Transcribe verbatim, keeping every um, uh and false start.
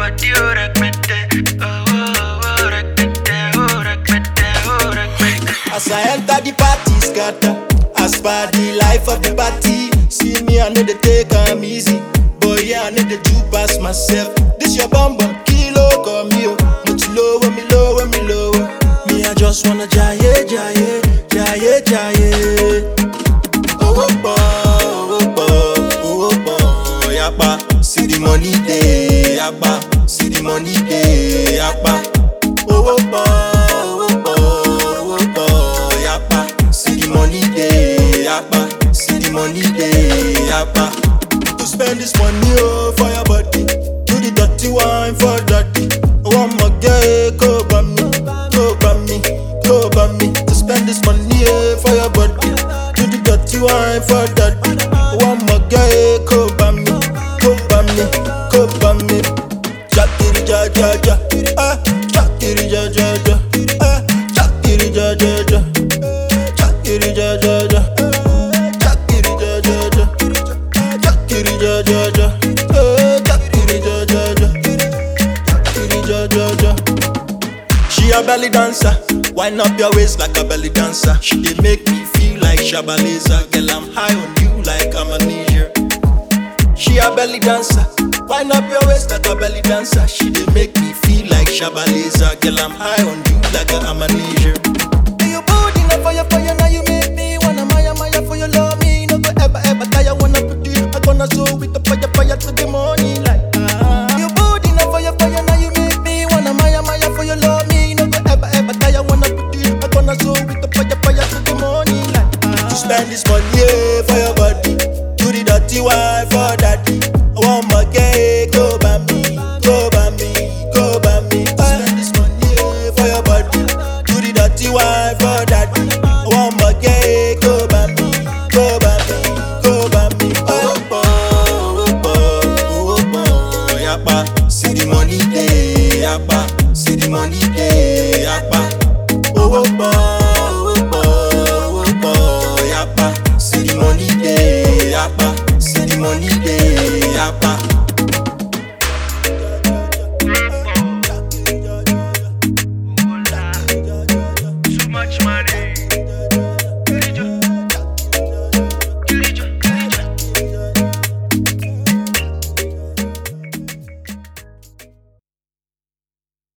body, oh, rekmete. Oh, oh, oh, rekmete, oh, rekmete, oh, rekmete. As I enter the party scatter, as per the life of the party. See me, I know they take am easy. Boy, yeah, I know they do pass myself. This your bum bum kilo come yo. Much lower, me lower, me lower. Me, I just wanna jaye, jaye, jaye, jaye. Oh, oh, boy, oh, boy, oh, boy, yapa. See the money day, yapa. See the money day, yapa. Oh, oh, boy, oh, boy, oh, boy, yapa. See the money day, yapa. See the money day, yapa. To spend this money, oh, for your body. Do the dirty wine for daddy. One more girl, go by me, go by me, go by me. To spend this money, oh, for your body. Do the dirty wine for daddy. One more girl, go by me, go by me, go by me. Jakiri ja ja ja, ah, jakiri ja ja ja, ah, jakiri ja ja ja, jakiri ja ja ja, jakiri ja ja ja, jakiri ja ja ja, eh, jakiri ja ja ja, jakiri ja ja ja. She a belly dancer, wind up your waist like a belly dancer. She dey make me feel like Shabaleza. Girl, I'm high on you like I'm a Niger. She a belly dancer, wind up your waist like a belly dancer. She dey make me feel like Shabaleza. Girl, I'm high on you like a Niger. Do you body na fire fire now you make me wanna maya maya for your love me. No go ever ever tire wanna put you. I gonna show with the fire fire to the morning like. Ah. You body na fire fire now you make me wanna maya maya for your love me. No go ever ever tire wanna put you. I gonna show with the fire fire to the morning like. Ah. To spend this money yeah, for your body. Do the dirty wine for daddy. I want my girl, go by me, go by me, go by me. Spend this money yeah, for your body. Do the dirty wine for daddy. I want my girl, go by me, go by me, go by me. Oh boy, oh boy, oh boy, yapa. See the money day, yapa. See the money day, yapa. Oh boy, oh boy, oh boy, yapa. See the money day, yapa. See the money day, yapa.